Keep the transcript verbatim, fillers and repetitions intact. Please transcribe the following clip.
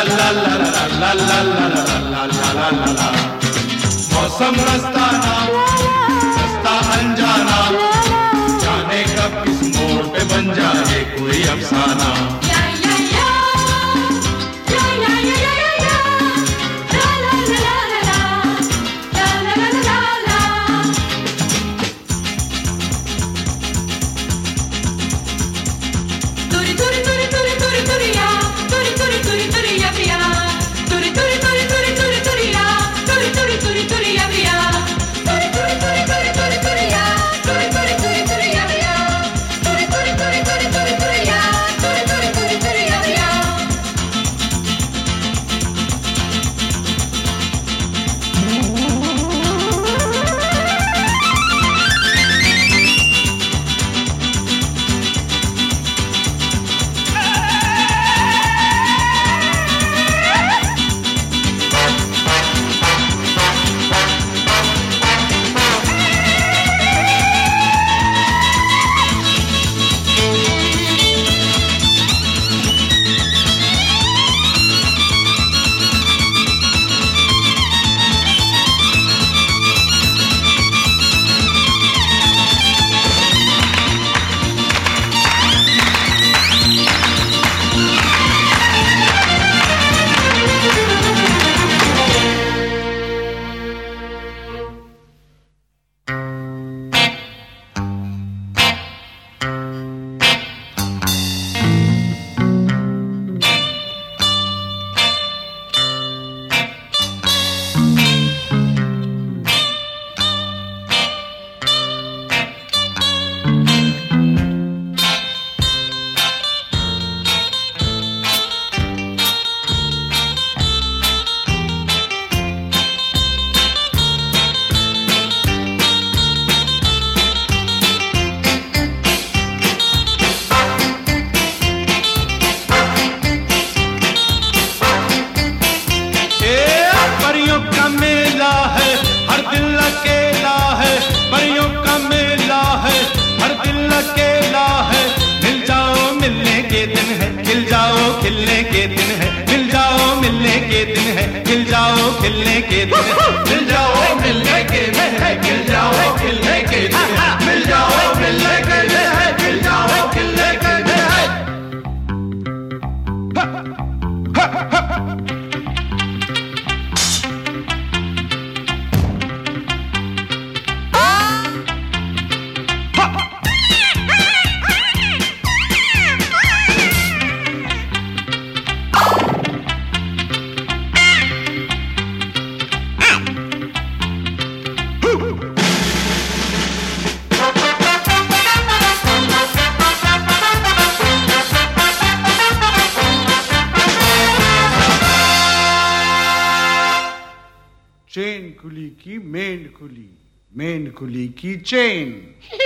ला ला ला ला ला ला ला ला ला। मौसम मस्ताना मस्ता अनजाना, जाने कब किस मोड़ पे बन जाए कोई अफसाना। खिलने के दिन है, मिल जाओ मिलने के दिन है, मिल जाओ खिलने के दिन है, मिल जाओ मिलने के दिन है, मिल जाओ खिलने के दिन है, मिल जाओ मिलने के दिन है, मिल जाओ खिलने के दिन है। चेन खुली की मेन खुली, मेन खुली की चेन।